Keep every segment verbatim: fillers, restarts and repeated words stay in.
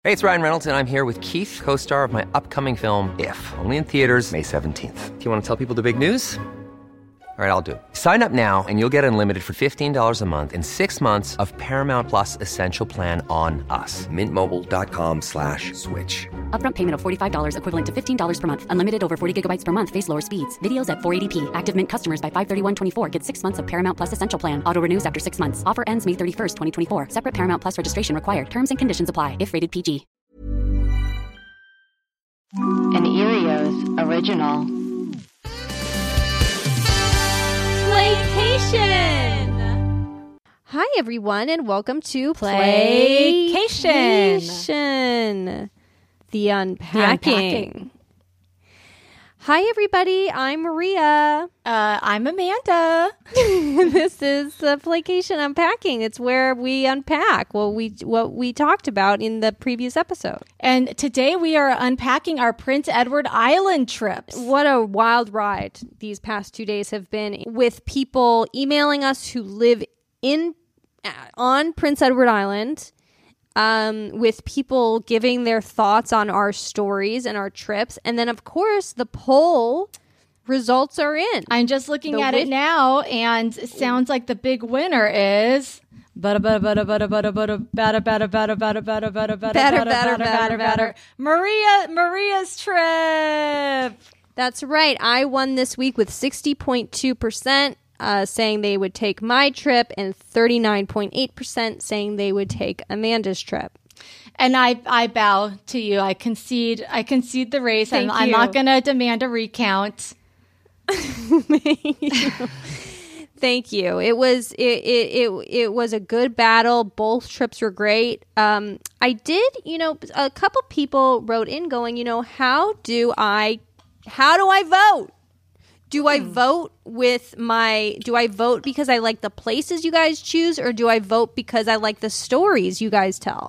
Hey, it's Ryan Reynolds, and I'm here with Keith, co-star of my upcoming film, If, only in theaters May seventeenth. Do you want to tell people the big news? All right, I'll do it. Sign up now and you'll get unlimited for fifteen dollars a month and six months of Paramount Plus Essential Plan on us. Mint Mobile dot com slash switch. Upfront payment of forty-five dollars equivalent to fifteen dollars per month. Unlimited over forty gigabytes per month. Face lower speeds. Videos at four eighty p. Active Mint customers by five thirty-one twenty-four get six months of Paramount Plus Essential Plan. Auto renews after six months. Offer ends May thirty-first, twenty twenty-four. Separate Paramount Plus registration required. Terms and conditions apply if rated P G. An Erios original. Playcation! Hi, everyone, and welcome to Playcation. Playcation. The unpacking. The unpacking. Hi, everybody. I'm Maria. Uh, I'm Amanda. This is the Playcation Unpacking. It's where we unpack what we what we talked about in the previous episode. And today we are unpacking our Prince Edward Island trips. What a wild ride these past two days have been, with people emailing us who live in on Prince Edward Island, um, with people giving their thoughts on our stories and our trips. And then, of course, the poll results are in. I'm just looking The at wit- it now, and it sounds like the big winner is... Bada bada bada bada bada bada bada bada bada bada bada bada bada Batter, bada batter, bada batter, batter batter. Maria Maria's trip. That's right. I won this week with sixty point two percent uh, saying they would take my trip and thirty-nine point eight percent saying they would take Amanda's trip. And I, I bow to you. I concede. I concede the race. Thank I'm, I'm you. not going to demand a recount. Thank you. It was it, it it it was a good battle. Both trips were great. Um, I did, you know, a couple people wrote in going, you know, how do I, how do I vote? Do I vote with my, do I vote because I like the places you guys choose, or do I vote because I like the stories you guys tell?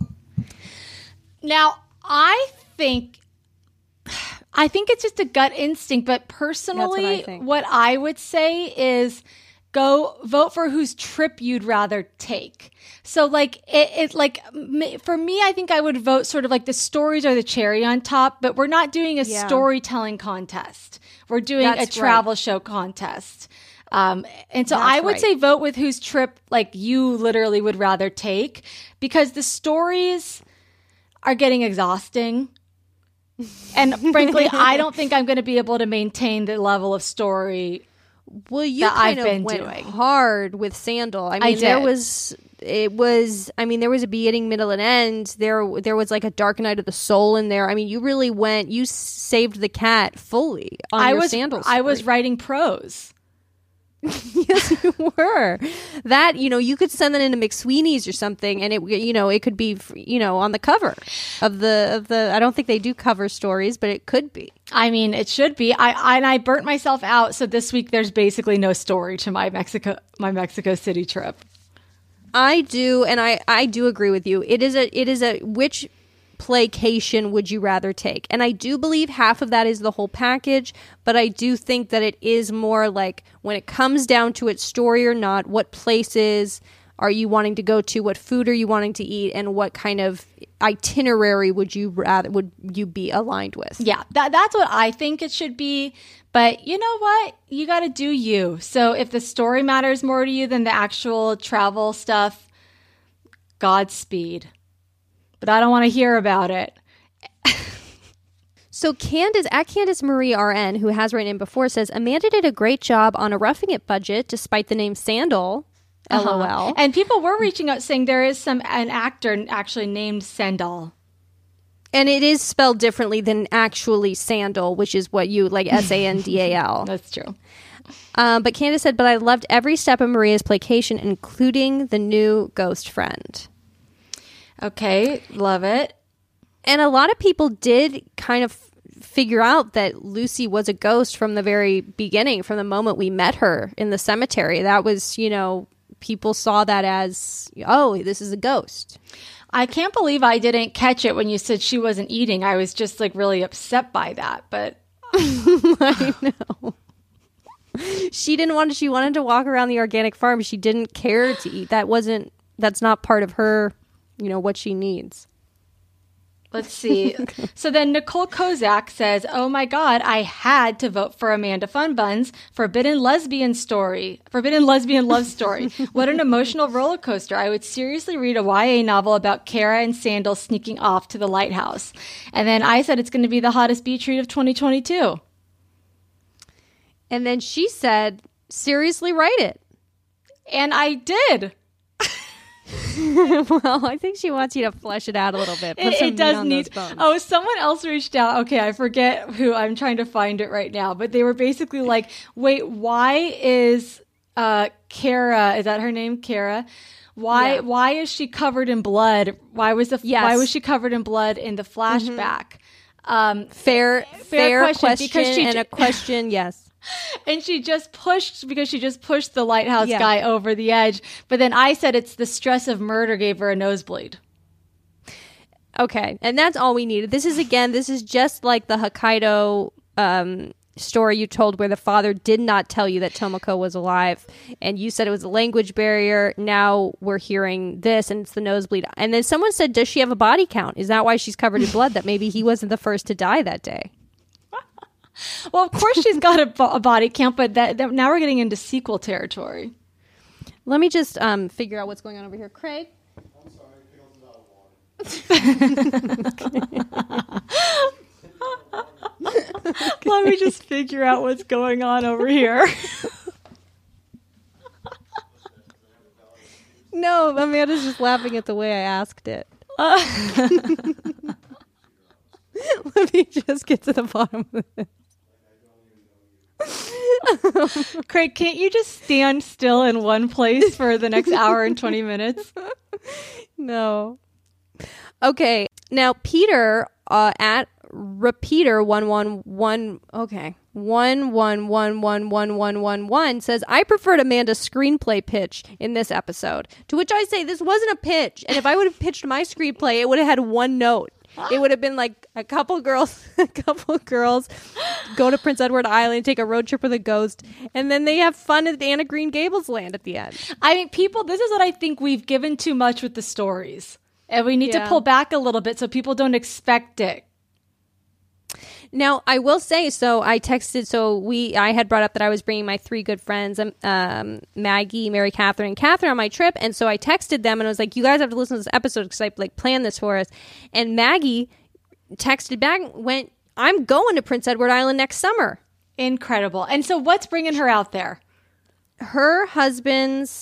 Now, I think, I think it's just a gut instinct, but personally, That's what I think. what I would say is go vote for whose trip you'd rather take. So like it, it like m- for me, I think I would vote sort of like the stories are the cherry on top, but we're not doing a Yeah. storytelling contest. We're doing That's a right. travel show contest. Um, and so That's I would right. say vote with whose trip like you literally would rather take, because the stories are getting exhausting. And frankly, I don't think I'm going to be able to maintain the level of story. Well, you that kind I've of been went doing. hard with Sandal. I mean, I there did. was it was. I mean, there was a beginning, middle, and end. There, there was like a Dark Night of the Soul in there. I mean, you really went. You saved the cat fully on I your was Sandal. I was story. writing prose. Yes, you were. That, you know, you could send that into McSweeney's or something, and it, you know, it could be, you know, on the cover of the of the. I don't think they do cover stories, but it could be. I mean, it should be. I, I and I burnt myself out. So this week there's basically no story to my Mexico my Mexico City trip. I do, and I, I do agree with you. It is a it is a which playcation would you rather take? And I do believe half of that is the whole package, but I do think that it is more like when it comes down to it, story or not, what places are you wanting to go to, what food are you wanting to eat, and what kind of itinerary would you rather would you be aligned with? Yeah, that that's what I think it should be. But you know what? You got to do you. So if the story matters more to you than the actual travel stuff, Godspeed. But I don't want to hear about it. So Candace, at Candace Marie R N, who has written in before, says, Amanda did a great job on a Roughing It budget, despite the name Sandal. Uh-huh. LOL. And people were reaching out saying there is some an actor actually named Sandal. And it is spelled differently than actually Sandal, which is what you, like S A N D A L. That's true. Um, but Candace said, but I loved every step of Maria's placation, including the new ghost friend. Okay, love it. And a lot of people did kind of figure out that Lucy was a ghost from the very beginning, from the moment we met her in the cemetery. That was, you know, people saw that as, oh, this is a ghost. I can't believe I didn't catch it when you said she wasn't eating. I was just like really upset by that, but I know. She didn't want to, she wanted to walk around the organic farm. She didn't care to eat. That wasn't, that's not part of her, you know, what she needs. Let's see. So then Nicole Kozak says, oh my God, I had to vote for Amanda Funbuns. Forbidden lesbian story. Forbidden lesbian love story. What an emotional roller coaster. I would seriously read a Y A novel about Kara and Sandal sneaking off to the lighthouse. And then I said it's going to be the hottest beach read of twenty twenty-two. And then she said, seriously, write it. And I did. Well, I think she wants you to flesh it out a little bit. Put It, some it does meat on need. those bones. Oh, someone else reached out. Okay, I forget who. I'm trying to find it right now. But they were basically like, "Wait, why is uh, Kara? Is that her name, Kara? Why? Yeah. Why is she covered in blood? Why was the? Yes. Why was she covered in blood in the flashback? Um, fair, fair, fair question, question, because she and j- a question. Yes. And she just pushed because she just pushed the lighthouse Yeah. guy over the edge. But then I said it's the stress of murder gave her a nosebleed. Okay, and that's all we needed. This is again, this is just like the Hokkaido um, story you told, where the father did not tell you that Tomoko was alive, and you said it was a language barrier. Now we're hearing this, and it's the nosebleed. And then someone said, "Does she have a body count? Is that why she's covered in blood? That maybe he wasn't the first to die that day." Well, of course she's got a, bo- a body count, but that, that now we're getting into sequel territory. Let me just um, figure out what's going on over here, Craig. I'm sorry, Let me just figure out what's going on over here. No, Amanda's just laughing at the way I asked it. Let me just get to the bottom of it. Craig, can't you just stand still in one place for the next hour and twenty minutes? No. Okay. Now, Peter uh, at repeater one one one. Okay. One one one one one one one one says, I preferred Amanda's screenplay pitch in this episode. To which I say, this wasn't a pitch. And if I would have pitched my screenplay, it would have had one note. It would have been like a couple girls, a couple girls go to Prince Edward Island, take a road trip with a ghost, and then they have fun at Anna Green Gables land at the end. I mean, people, this is what I think we've given too much with the stories. And we need Yeah. to pull back a little bit so people don't expect it. Now, I will say, so I texted, so we, I had brought up that I was bringing my three good friends, um, um, Maggie, Mary Catherine, and Catherine on my trip. And so I texted them and I was like, you guys have to listen to this episode because I like planned this for us. And Maggie texted back, went, I'm going to Prince Edward Island next summer. Incredible. And so what's bringing her out there? Her husband's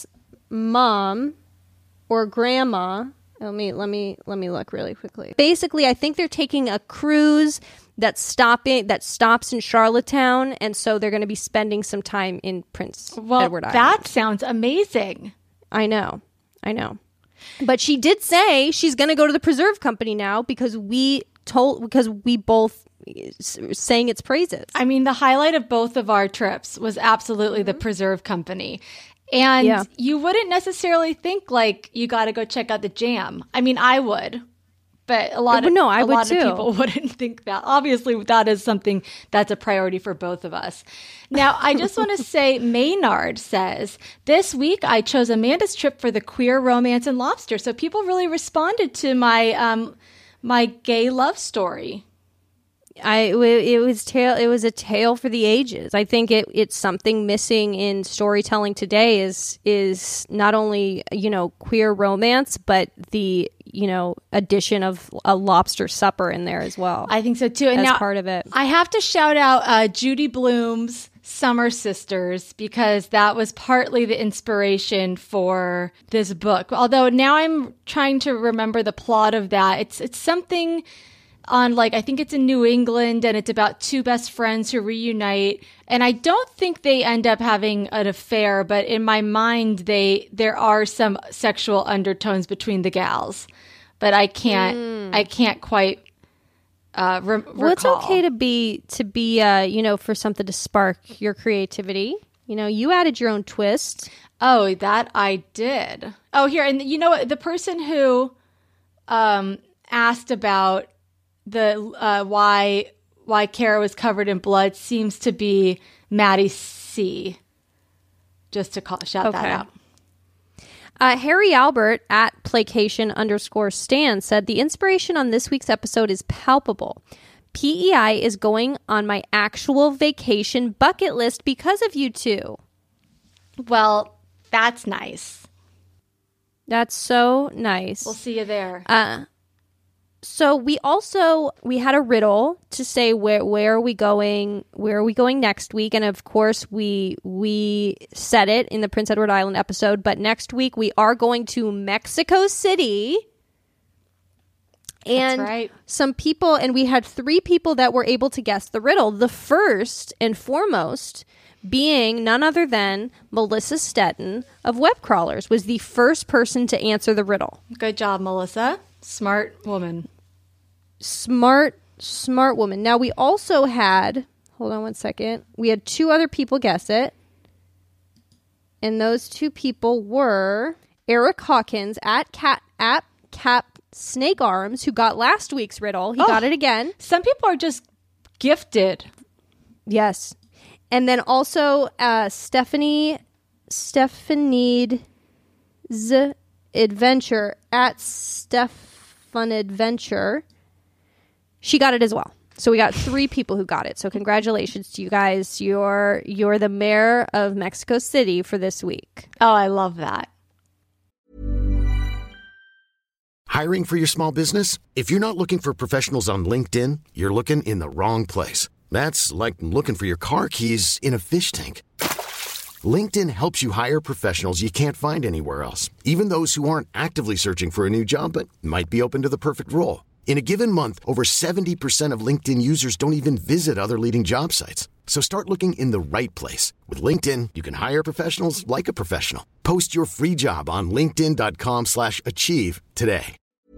mom or grandma, let me, let me, let me look really quickly. Basically, I think they're taking a cruise that's stopping that stops in Charlottetown, and so they're going to be spending some time in Prince Well, Edward Island. that sounds amazing. I know, I know, but she did say she's going to go to the Preserve Company now because we told because we both s- sang its praises. I mean, the highlight of both of our trips was absolutely the Preserve Company. And Yeah. you wouldn't necessarily think like you got to go check out the Jam. I mean, I would. But a lot Uh, of no, I a would lot too. of people wouldn't think that. Obviously, that is something that's a priority for both of us. Now, I just want to say, Maynard says, this week I chose Amanda's trip for the queer romance and lobster. So people really responded to my um, my gay love story. I it was tale it was a tale for the ages. I think it it's something missing in storytelling today is is not only, you know, queer romance, but the, you know, addition of a lobster supper in there as well. I think so too. And as now, part of it. I have to shout out uh, Judy Blume's Summer Sisters because that was partly the inspiration for this book. Although now I'm trying to remember the plot of that. It's it's something on like, I think it's in New England and it's about two best friends who reunite. And I don't think they end up having an affair, but in my mind, they there are some sexual undertones between the gals. But I can't, I can't quite uh, re- Well, it's recall. okay to be to be uh, you know, for something to spark your creativity. You know, you added your own twist. Oh, that I did. Oh, here, and you know what? The person who um, asked about the uh, why why Kara was covered in blood seems to be Maddie C. Just to call, shout that Okay. out. Uh, Harry Albert at placation underscore stan said, the inspiration on this week's episode is palpable. P E I is going on my actual vacation bucket list because of you two. Well, that's nice. That's so nice. We'll see you there. Uh, so we also, we had a riddle to say where where are we going, where are we going next week? And of course, we we said it in the Prince Edward Island episode, but next week we are going to Mexico City. And That's right. some people, and we had three people that were able to guess the riddle. The first and foremost being none other than Melissa Stetton of Web Crawlers was the first person to answer the riddle. Good job, Melissa. Smart woman. Smart, smart woman. Now, we also had, hold on one second, we had two other people guess it. And those two people were Eric Hawkins at Cat at Cap Snake Arms, who got last week's riddle. He Oh. got it again. Some people are just gifted. Yes. And then also uh, Stephanie, Stephanie's Adventure at Stefan Adventure. She got it as well. So we got three people who got it. So congratulations to you guys. You're you're the mayor of Mexico City for this week. Oh, I love that. Hiring for your small business? If you're not looking for professionals on LinkedIn, you're looking in the wrong place. That's like looking for your car keys in a fish tank. LinkedIn helps you hire professionals you can't find anywhere else, even those who aren't actively searching for a new job but might be open to the perfect role. In a given month, over seventy percent of LinkedIn users don't even visit other leading job sites. So start looking in the right place. With LinkedIn, you can hire professionals like a professional. Post your free job on linkedin.com slash achieve today.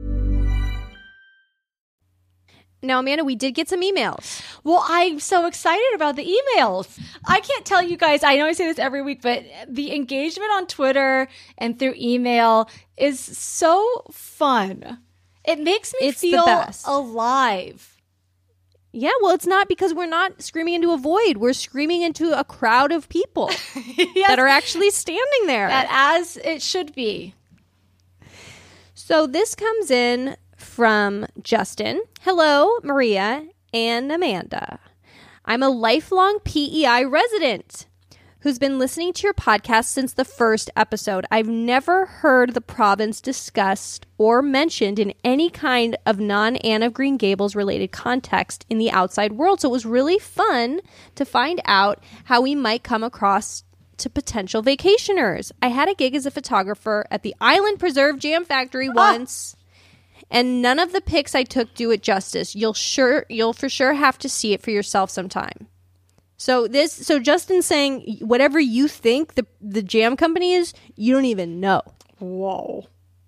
Now, Amanda, we did get some emails. Well, I'm so excited about the emails. I can't tell you guys, I know I say this every week, but the engagement on Twitter and through email is so fun. It makes me It's the feel best. alive. Yeah, well, it's not because we're not screaming into a void. We're screaming into a crowd of people Yes, that are actually standing there. that as it should be. So this comes in from Justin. Hello, Maria and Amanda. I'm a lifelong P E I resident who's been listening to your podcast since the first episode. I've never heard the province discussed or mentioned in any kind of non-Anne of Green Gables related context in the outside world. So it was really fun to find out how we might come across to potential vacationers. I had a gig as a photographer at the Island Preserve Jam Factory once. And none of the pics I took do it justice. You'll sure you'll for sure have to see it for yourself sometime. So this so Justin's saying whatever you think the the jam company is, you don't even know. Whoa.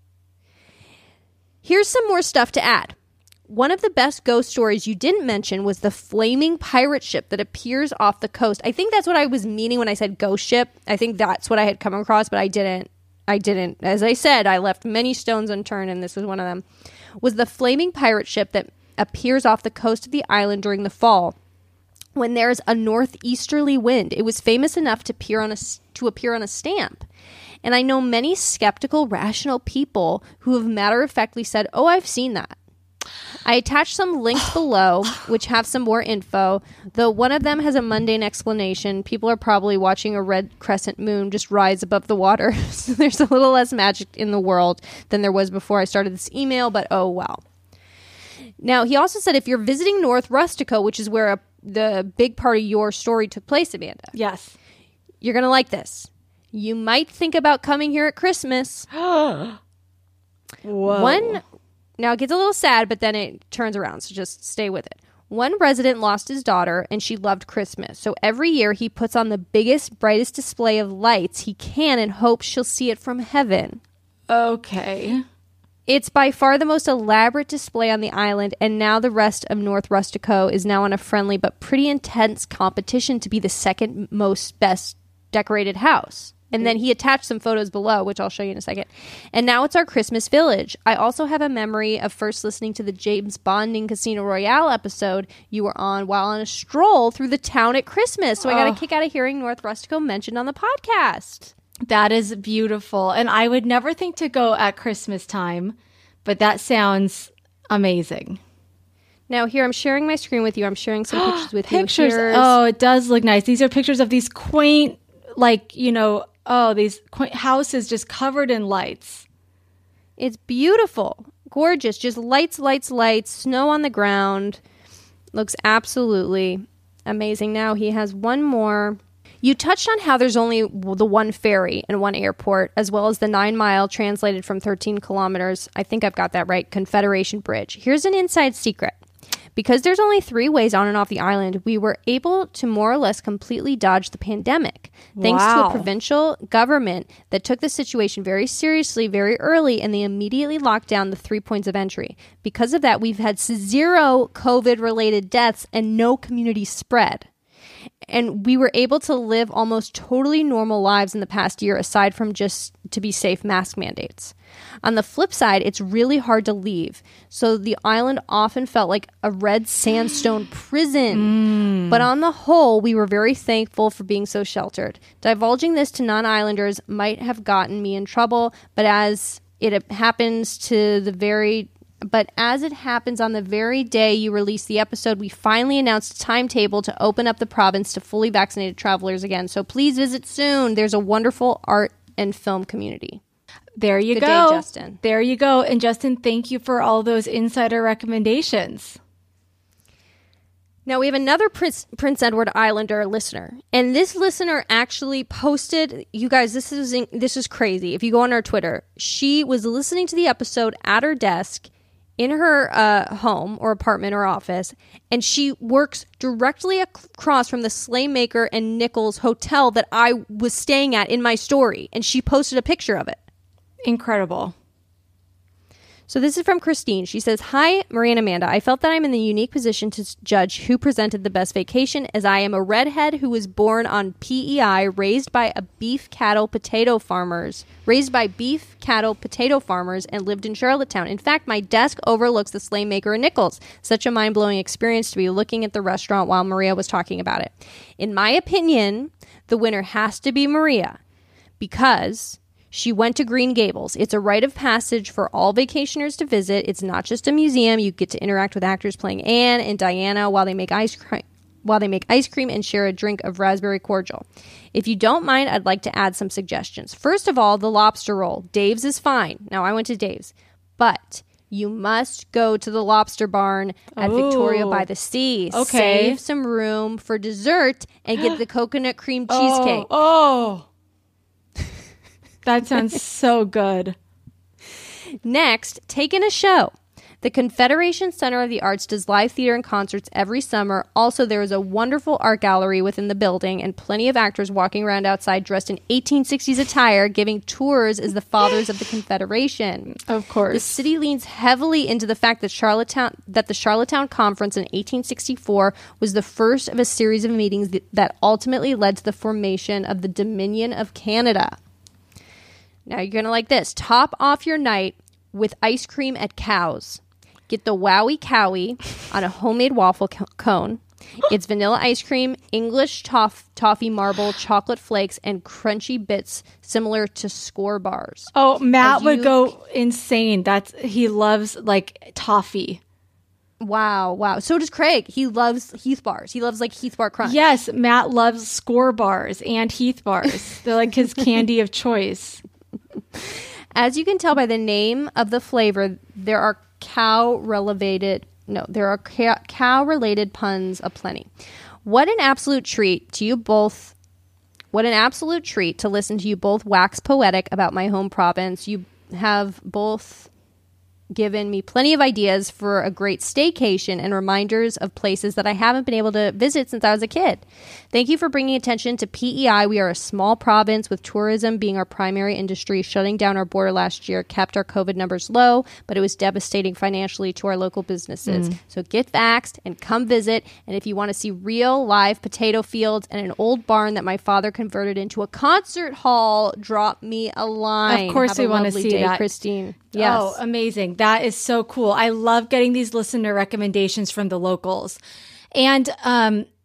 Here's some more stuff to add. One of the best ghost stories you didn't mention was the flaming pirate ship that appears off the coast. I think that's what I was meaning when I said ghost ship. I think that's what I had come across, but I didn't I didn't. As I said, I left many stones unturned, and this was one of them. Was the flaming pirate ship that appears off the coast of the island during the fall when there's a northeasterly wind. It was famous enough to appear on a, to appear on a stamp. And I know many skeptical, rational people who have matter-of-factly said, oh, I've seen that. I attached some links below, which have some more info, though one of them has a mundane explanation. People are probably watching a red crescent moon just rise above the water. So there's a little less magic in the world than there was before I started this email, but oh well. Now, he also said if you're visiting North Rustico, which is where a, the big part of your story took place, Amanda, Yes. you're going to like this. You might think about coming here at Christmas. Whoa. One, now it gets a little sad, but then it turns around, so just stay with it. One resident lost his daughter, and she loved Christmas. So every year he puts on the biggest, brightest display of lights he can and hopes she'll see it from heaven. Okay. It's by far the most elaborate display on the island, and now the rest of North Rustico is now on a friendly but pretty intense competition to be the second most best decorated house. And then he attached some photos below, which I'll show you in a second. And now it's our Christmas village. I also have a memory of first listening to the James Bonding Casino Royale episode you were on while on a stroll through the town at Christmas. So I got a Oh. kick out of hearing North Rustico mentioned on the podcast. That is beautiful. And I would never think to go at Christmas time, but that sounds amazing. Now here, I'm sharing my screen with you. I'm sharing some pictures with pictures. you. Pictures. Oh, it does look nice. These are pictures of these quaint, like, you know, oh, these quaint houses just covered in lights. It's beautiful. Gorgeous. Just lights, lights, lights. Snow on the ground. Looks absolutely amazing. Now he has one more. You touched on how there's only the one ferry and one airport, as well as the nine mile, translated from thirteen kilometers, I think I've got that right, Confederation Bridge. Here's an inside secret. Because there's only three ways on and off the island, we were able to more or less completely dodge the pandemic. Thanks Wow. to a provincial government that took the situation very seriously very early, and they immediately locked down the three points of entry. Because of that, we've had zero COVID-related deaths and no community spread. And we were able to live almost totally normal lives in the past year, aside from just to be safe mask mandates. On the flip side, it's really hard to leave. So the island often felt like a red sandstone prison. Mm. But on the whole, we were very thankful for being so sheltered. Divulging this to non-islanders might have gotten me in trouble, but as it happens to the very... But as it happens on the very day you release the episode, we finally announced a timetable to open up the province to fully vaccinated travelers again. So please visit soon. There's a wonderful art and film community. There you Good go. day, Justin. There you go. And Justin, thank you for all those insider recommendations. Now we have another Prince, Prince Edward Islander listener, and this listener actually posted. You guys, this is this is crazy. If you go on our Twitter, she was listening to the episode at her desk in her uh, home or apartment or office, and she works directly across from the Slaymaker and Nichols hotel that I was staying at in my story, and she posted a picture of it. Incredible. So this is from Christine. She says, "Hi, Marie and Amanda. I felt that I'm in the unique position to judge who presented the best vacation, as I am a redhead who was born on P E I, raised by a beef cattle potato farmers, raised by beef cattle potato farmers, and lived in Charlottetown. In fact, my desk overlooks the Slaymaker and Nichols. Such a mind-blowing experience to be looking at the restaurant while Maria was talking about it. In my opinion, the winner has to be Maria, because she went to Green Gables. It's a rite of passage for all vacationers to visit. It's not just a museum. You get to interact with actors playing Anne and Diana while they make ice cream, while they make ice cream and share a drink of raspberry cordial. If you don't mind, I'd like to add some suggestions. First of all, the lobster roll. Dave's is fine. Now, I went to Dave's, but you must go to the Lobster Barn at Ooh. Victoria by the Sea. Okay. Save some room for dessert and get the coconut cream cheesecake. Oh, oh. That sounds so good. Next, take in a show. The Confederation Center of the Arts does live theater and concerts every summer. Also, there is a wonderful art gallery within the building and plenty of actors walking around outside dressed in eighteen sixties attire, giving tours as the fathers of the Confederation. Of course. The city leans heavily into the fact that Charlottetown, that the Charlottetown Conference in eighteen sixty-four was the first of a series of meetings that, that ultimately led to the formation of the Dominion of Canada. Now you're going to like this. Top off your night with ice cream at Cow's. Get the Wowie Cowie on a homemade waffle co- cone. It's vanilla ice cream, English toff- toffee marble, chocolate flakes, and crunchy bits similar to Score bars. Oh, Matt As would you- go insane. That's he loves like toffee. Wow, wow. So does Craig. He loves Heath bars. He loves like Heath bar crunch. Yes, Matt loves Score bars and Heath bars. They're like his candy of choice. As you can tell by the name of the flavor, there are cow-related no, there are ca- cow-related puns aplenty. What an absolute treat to you both! What an absolute treat to listen to you both wax poetic about my home province. You have both given me plenty of ideas for a great staycation and reminders of places that I haven't been able to visit since I was a kid. Thank you for bringing attention to P E I. We are a small province with tourism being our primary industry. Shutting down our border last year kept our COVID numbers low, but it was devastating financially to our local businesses. Mm. So get vaxxed and come visit. And if you want to see real live potato fields and an old barn that my father converted into a concert hall, drop me a line. Of course, Have we want to see day, that, Christine. Yes. Oh, amazing. That is so cool. I love getting these listener recommendations from the locals. And um,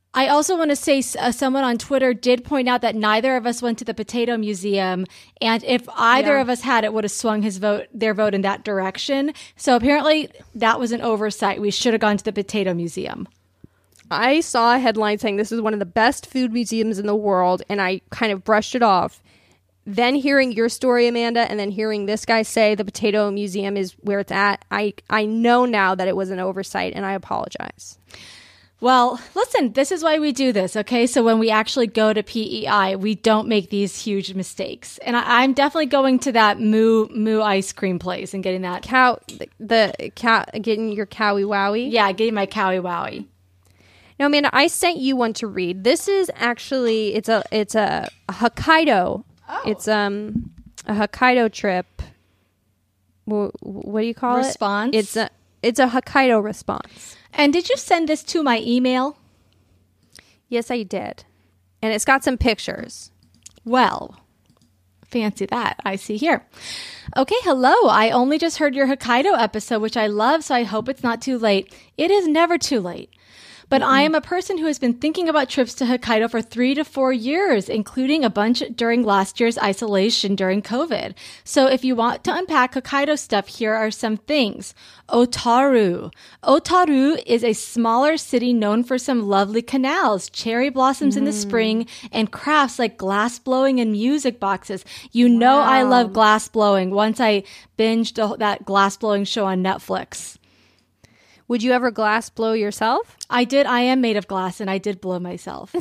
I also want to say uh, someone on Twitter did point out that neither of us went to the Potato Museum, and if either Yeah. of us had, it would have swung his vote, their vote in that direction. So apparently that was an oversight. We should have gone to the Potato Museum. I saw a headline saying this is one of the best food museums in the world, and I kind of brushed it off. Then hearing your story, Amanda, and then hearing this guy say the Potato Museum is where it's at, I, I know now that it was an oversight, and I apologize. Well, listen, this is why we do this, okay? So when we actually go to P E I, we don't make these huge mistakes. And I, I'm definitely going to that Moo Moo ice cream place and getting that. Cow, the, the cow, getting your cowie wowie. Yeah, getting my cowie wowie. Now, Amanda, I sent you one to read. This is actually it's a it's a, a Hokkaido. Oh. It's um a Hokkaido trip. What, what do you call Response? it? It's a it's a Hokkaido response. And did you send this to my email? Yes, I did, and it's got some pictures. Well, fancy that. I see here. Okay, hello. I only just heard your Hokkaido episode, which I love, so I hope it's not too late. It is never too late. But I am a person who has been thinking about trips to Hokkaido for three to four years, including a bunch during last year's isolation during COVID. So if you want to unpack Hokkaido stuff, here are some things. Otaru. Otaru is a smaller city known for some lovely canals, cherry blossoms in the spring, and crafts like glass blowing and music boxes. You know I love glass blowing. Once I binged that glass blowing show on Netflix. Would you ever glass blow yourself? I did. I am made of glass, and I did blow myself.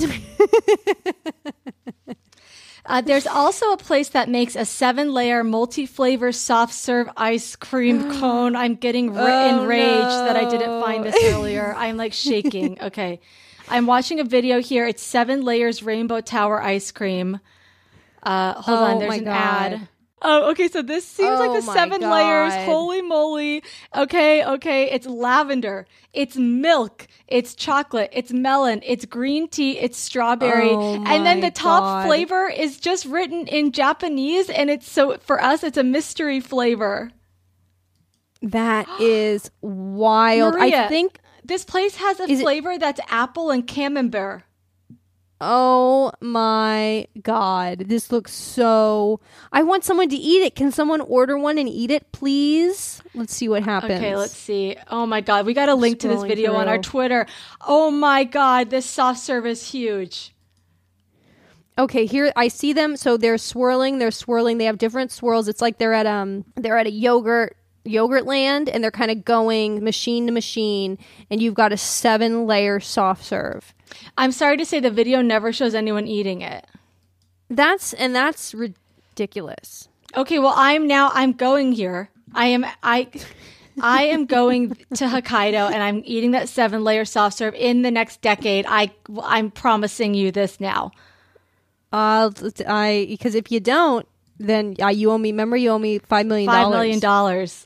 uh, there's also a place that makes a seven-layer, multi-flavor, soft-serve ice cream cone. I'm getting ra- Oh, enraged no. that I didn't find this earlier. I'm like shaking. Okay. I'm watching a video here. It's seven layers Rainbow Tower ice cream. Uh, hold Oh, on. There's my an God. ad. Oh, okay. So this seems Oh, like the my seven God. layers. Holy moly. Okay. Okay. It's lavender. It's milk. It's chocolate. It's melon. It's green tea. It's strawberry. Oh, and then my the top God. flavor is just written in Japanese. And it's so for us, it's a mystery flavor. That is wild. Maria, I think. this place has a Is it- flavor that's apple and camembert. Oh my God. This looks so. I want someone to eat it. Can someone order one and eat it, please? Let's see what happens. Okay, let's see. Oh my God. We got a link to this Scrolling video on our through. Twitter. Oh my God. This soft serve is huge. Okay, here I see them. So they're swirling. They're swirling. They have different swirls. It's like they're at um they're at a yogurt yogurt land, and they're kind of going machine to machine. And you've got a seven layer soft serve. I'm sorry to say the video never shows anyone eating it. That's and that's ridiculous. Okay, well, I'm now I'm going here. I am I I am going to Hokkaido and I'm eating that seven layer soft serve in the next decade. I I'm promising you this now. Uh, I because if you don't, then uh, you owe me. Remember, you owe me five million dollars. Five million dollars.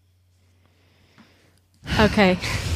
Okay.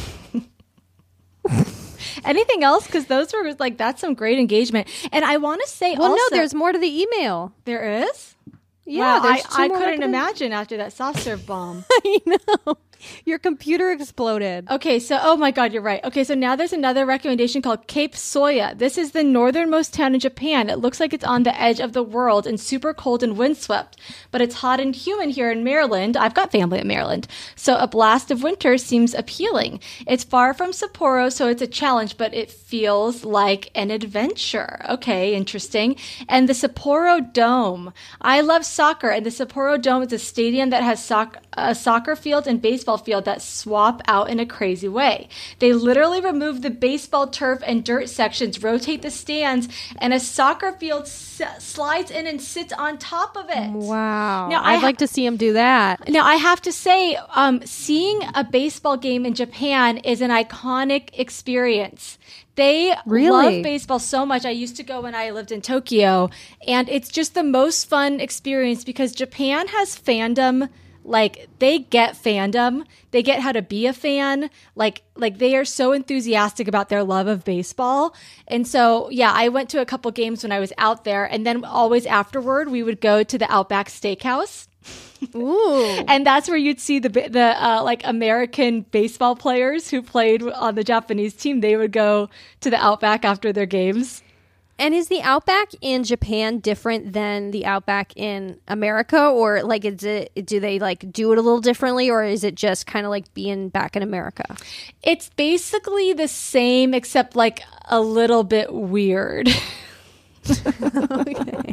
Anything else? Because those were like that's some great engagement. And I want to say, Well, also, no, there's more to the email. there is. Yeah, Wow, there's I, two I more couldn't recommendations. imagine after that soft serve bomb. I know. Your computer exploded. Okay, so, oh my God, you're right. Okay, so now there's another recommendation called Cape Soya. This is the northernmost town in Japan. It looks like it's on the edge of the world and super cold and windswept, but it's hot and humid here in Maryland. I've got family in Maryland, so a blast of winter seems appealing. It's far from Sapporo, so it's a challenge, but it feels like an adventure. Okay, interesting. And the Sapporo Dome. I love soccer, and the Sapporo Dome is a stadium that has soc- a soccer field and baseball field that swap out in a crazy way. They literally remove the baseball turf and dirt sections, rotate the stands, and a soccer field s- slides in and sits on top of it. Wow. Now, I I'd ha- like to see him do that. Now, I have to say, um, seeing a baseball game in Japan is an iconic experience. They Really? love baseball so much. I used to go when I lived in Tokyo, and it's just the most fun experience because Japan has fandom. Like, they get fandom. They get how to be a fan. Like, like they are so enthusiastic about their love of baseball. And so, yeah, I went to a couple games when I was out there. And then always afterward, we would go to the Outback Steakhouse. Ooh. And that's where you'd see the the uh, like American baseball players who played on the Japanese team. They would go to the Outback after their games. And is the Outback in Japan different than the Outback in America, or like is it? Do they like do it a little differently, or is it just kind of like being back in America? It's basically the same, except like a little bit weird. Okay.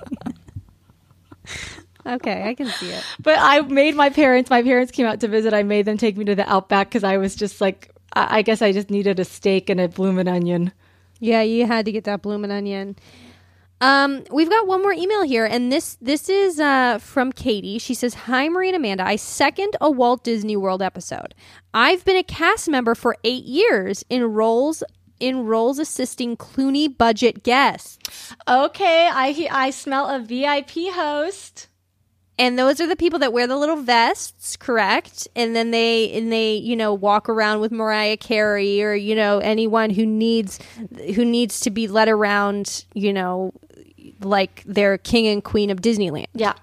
Okay, I can see it. But I made my parents, my parents came out to visit. I made them take me to the Outback because I was just like, I, I guess I just needed a steak and a bloomin' onion. Yeah, you had to get that bloomin' onion. Um, we've got one more email here, and this this is uh, from Katie. She says, "Hi, Marie and Amanda. I second a Walt Disney World episode. I've been a cast member for eight years in roles in roles assisting Clooney budget guests. Okay, I I smell a V I P host." And those are the people that wear the little vests, correct? And then they and they, you know, walk around with Mariah Carey, or, you know, anyone who needs who needs to be led around, you know, like they're king and queen of Disneyland. Yeah.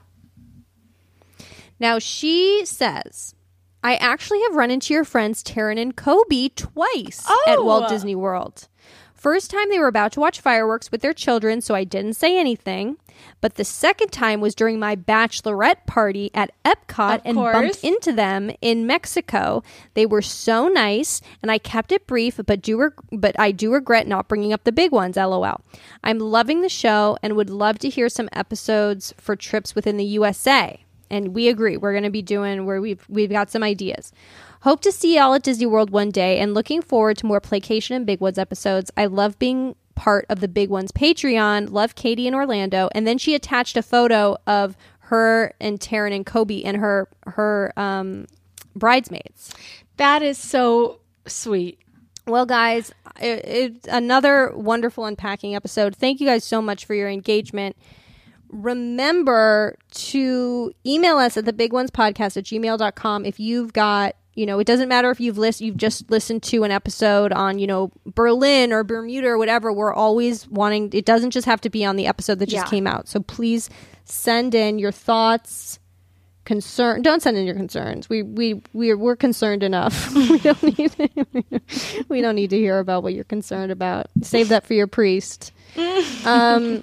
Now she says, I actually have run into your friends Taryn and Kobe twice Oh. at Walt Disney World. First time they were about to watch fireworks with their children, so I didn't say anything. But the second time was during my bachelorette party at Epcot Of and course. bumped into them in Mexico. They were so nice, and I kept it brief, but do reg- but I do regret not bringing up the big ones, lol. I'm loving the show and would love to hear some episodes for trips within the U S A. And we agree. We're going to be doing where we've we've got some ideas. Hope to see y'all at Disney World one day, and looking forward to more Playcation and Big Ones episodes. I love being part of the Big Ones Patreon. Love Katie in Orlando. And then she attached a photo of her and Taryn and Kobe and her her um, bridesmaids. That is so sweet. Well, guys, it, it's another wonderful unpacking episode. Thank you guys so much for your engagement. Remember to email us at the big ones podcast at gmail dot com if you've got, you know, it doesn't matter if you've list, you've just listened to an episode on, you know, Berlin or Bermuda or whatever. We're always wanting, it doesn't just have to be on the episode that just Yeah. came out. So please send in your thoughts, concern. Don't send in your concerns. We we we're we're concerned enough. we don't need we don't need to hear about what you're concerned about. Save that for your priest. um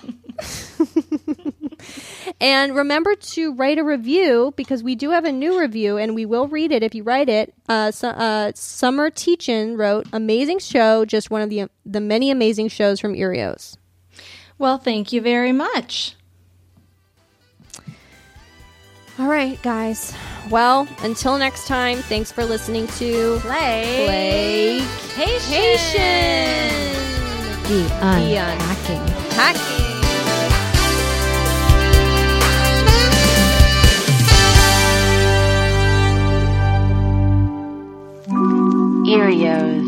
And remember to write a review, because we do have a new review and we will read it if you write it. Uh, so, uh, Summer Teachin wrote, amazing show, just one of the the many amazing shows from Erios. Well, thank you very much. All right, guys. Well, until next time, thanks for listening to Play. Playcation. The unpacking. Hacking. Erios.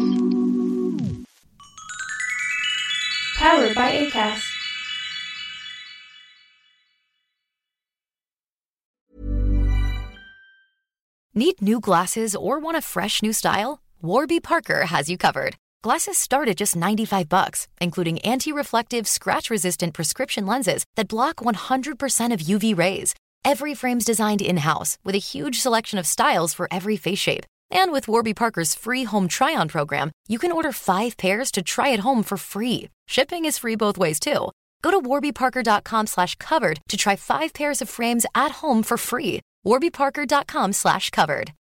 Powered by Acast. Need new glasses or want a fresh new style? Warby Parker has you covered. Glasses start at just ninety-five bucks, including anti-reflective, scratch-resistant prescription lenses that block one hundred percent of U V rays. Every frame's designed in-house with a huge selection of styles for every face shape. And with Warby Parker's free home try-on program, you can order five pairs to try at home for free. Shipping is free both ways, too. Go to warbyparker.com slash covered to try five pairs of frames at home for free. warbyparker.com slash covered.